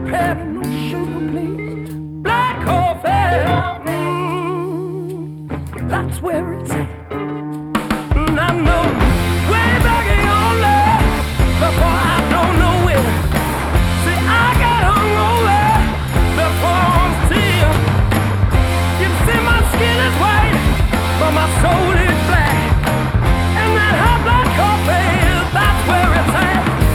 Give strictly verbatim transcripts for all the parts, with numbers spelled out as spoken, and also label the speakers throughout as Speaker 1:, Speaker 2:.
Speaker 1: prepared and no sugar, please. Black coffee, mm, that's where it's at. And I know way back in your love, before I don't know it. See, I got hungover before I was ten. You see, my skin is white, but my soul is black. And that hot black coffee, that's where it's at.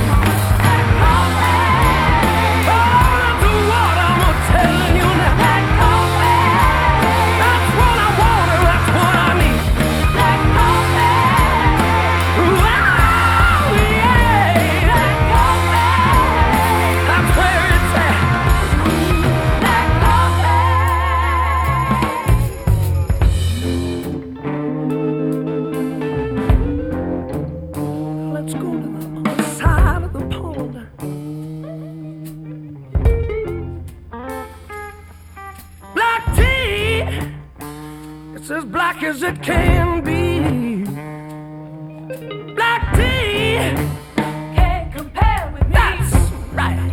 Speaker 1: It's as black as it can be. Black tea can't compare with me. That's right.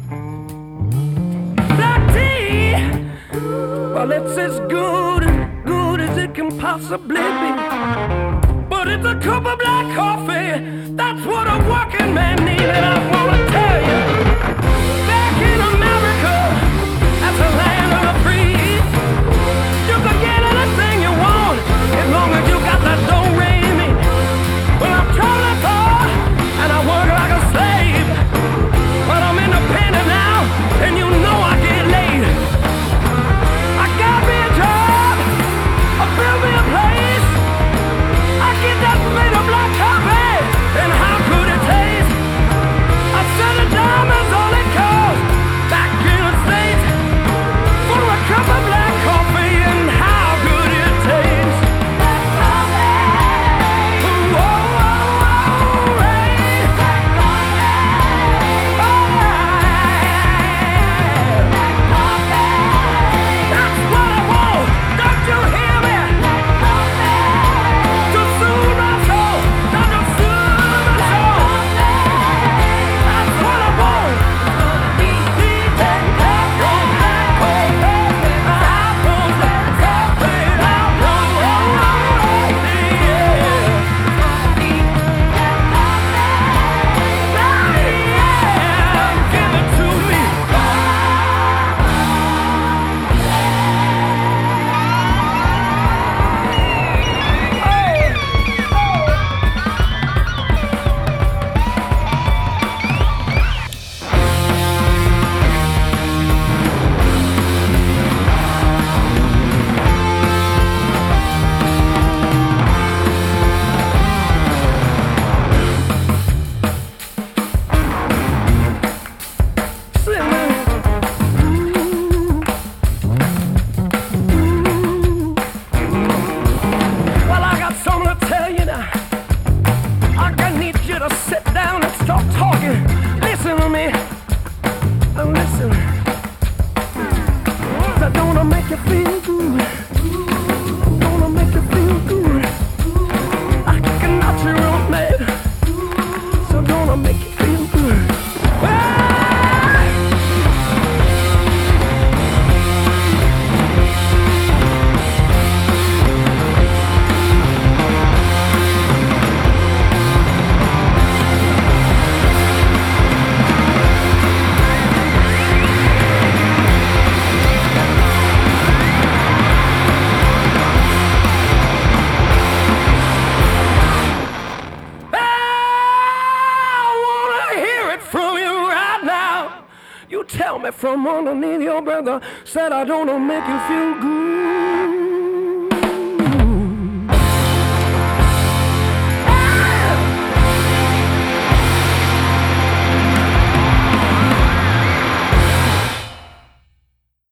Speaker 1: Black tea, well, it's as good, as good as it can possibly be. But it's a cup of black coffee, that's what a working man needs. And I wanna tell you, back in America, that's a land of the free. You can get anything you want, as long as you got that dough rain me. Well, I'm traveling far, and I work like a slave. But I'm independent now, and you know I get laid. I got me a job, I built me a place. I get that made of black coffee, and how good it tastes. I said a dime is all it costs, back in the States, for a cup of black coffee, and how good it tastes. Black coffee. Ooh, oh, oh, oh, hey. Black coffee. Oh, yeah. Black coffee. That's what I want. Don't you hear me? Black coffee. To soothe my soul. Not to soothe my soul. That's what I want. Black coffee. Well, I got something to tell you now. I need you to sit down and stop talking. Listen to me. And listen. That's gonna make you feel good. Gonna make you feel good. Like a natural man. So gonna make you feel good. Well, you tell me from underneath your brother, said I don't make you feel good.